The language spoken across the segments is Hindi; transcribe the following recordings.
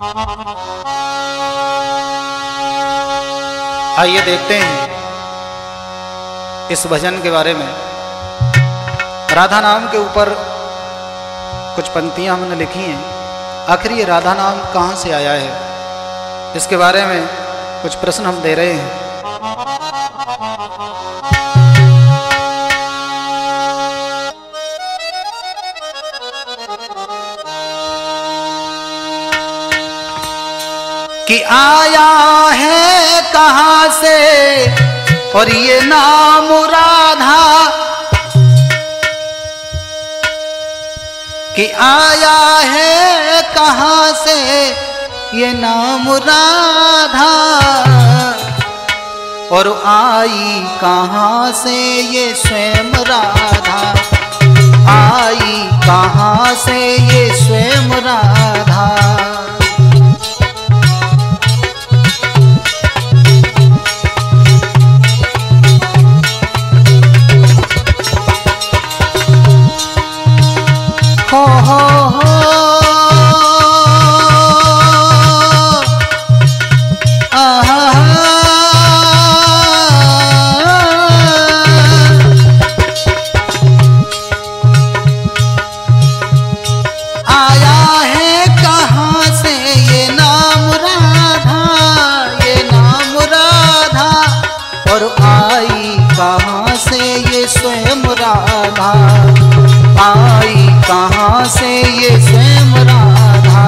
आइए देखते हैं इस भजन के बारे में। राधा नाम के ऊपर कुछ पंक्तियां हमने लिखी हैं। आखिर ये राधा नाम कहाँ से आया है, इसके बारे में कुछ प्रश्न हम दे रहे हैं। कि आया है कहाँ से और ये नाम राधा, कि आया है कहाँ से ये नाम राधा, और आई कहाँ से ये स्वयं राधा, आई कहाँ से ये स्वयं राधा। हो आया है कहाँ से ये नाम राधा, ये नाम राधा, और आई कहाँ से ये स्वयं राधा, आई कहाँ से ये स्वयं राधा।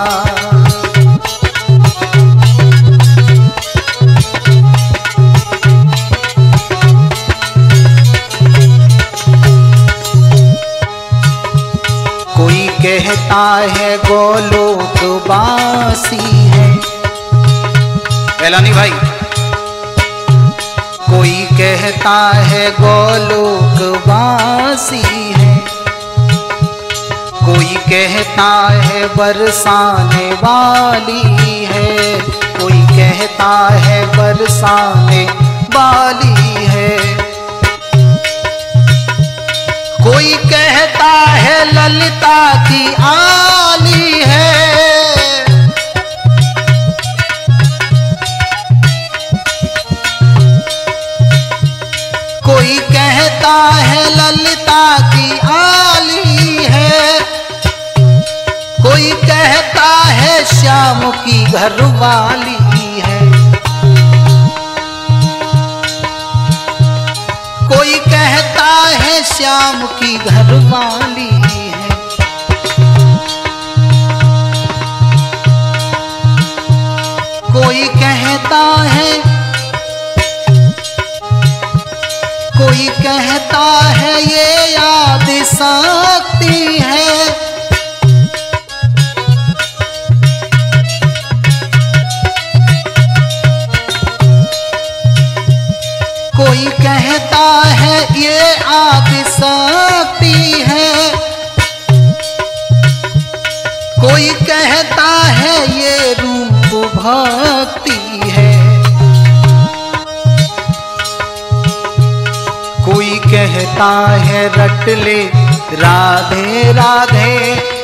कोई कहता है गोलोकवासी है, एलानी भाई, कोई कहता है गोलोकवासी है, कोई कहता है बरसाने वाली है, कोई कहता है बरसाने वाली है, कोई कहता है ललिता की आली है, कोई कहता है ललिता की आली है, कोई कहता है श्याम की घरवाली है, कोई कहता है श्याम की घरवाली है, कोई कहता है, कोई कहता है ये याद शक्ति है, कोई कहता है ये आदिशक्ति है, कोई कहता है ये रूप भक्ति है, कोई कहता है रट ले राधे राधे,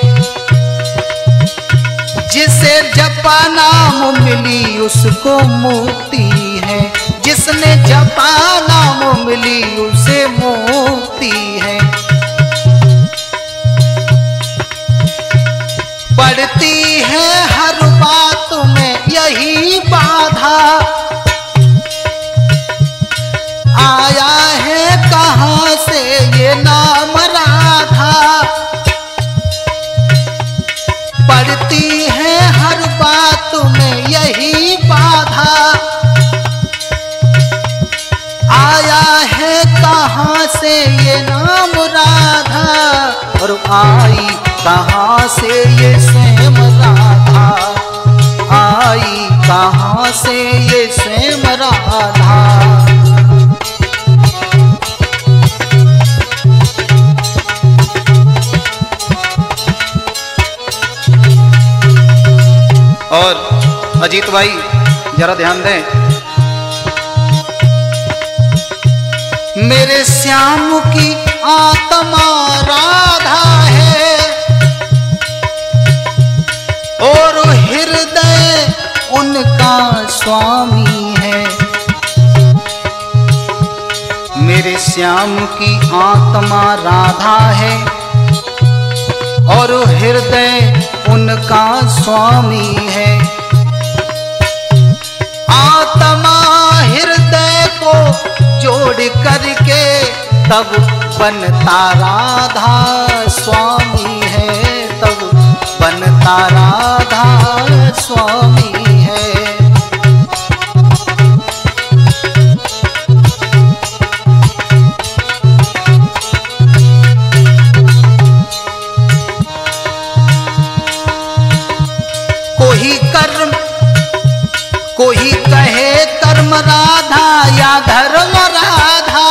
जिसे जपा नाम मिली उसको मुक्ति है, जिसने जपा नाम मिली उसे मुक्ति है। पड़ती है हर बात में यही बाधा, आया है कहाँ से ये नाम राधा, पड़ती है हर बात में यही बाधा, आया है कहाँ से ये नाम राधा, और आई कहाँ से ये स्वयं राधा, आई कहाँ से ये स्वयं राधा। और अजीत भाई जरा ध्यान दें, मेरे श्याम की आत्मा राधा है और हृदय स्वामी है। मेरे श्याम की आत्मा राधा है और हृदय उनका स्वामी है। आत्मा हृदय को जोड़ करके तब बनता राधा स्वामी है, तब बनता राधा स्वामी है। कोई कहे कर्म राधा या धर्म राधा,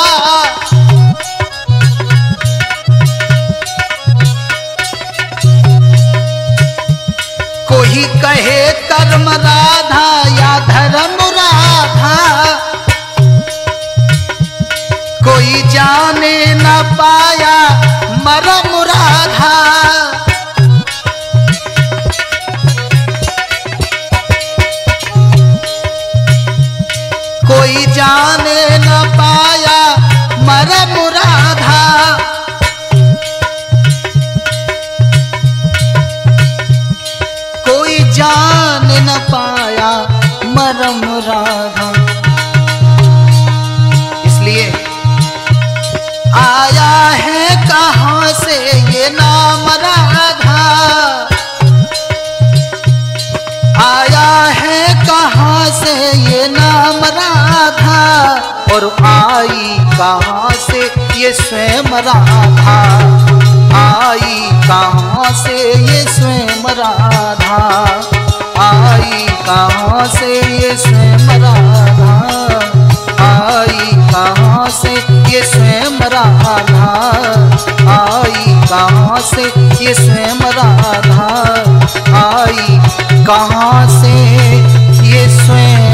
कोई कहे कर्म राधा या धर्म राधा, कोई जाने न पाया मरम राधा। कोई जाने न पाया मरम राधा, कोई जान न पाया मरम राधा। इसलिए आया है कहाँ से ये नाम राधा, आया है कहाँ से ये नाम राधा, और आई कहाँ से ये स्वयं राधा, आई कहाँ से ये स्वयं राधा, आई कहाँ से ये स्वयं राधा, आई कहाँ से ये स्वयं राधा, आई कहाँ से ये स्वयं राधा, आई कहाँ से ये स्वयं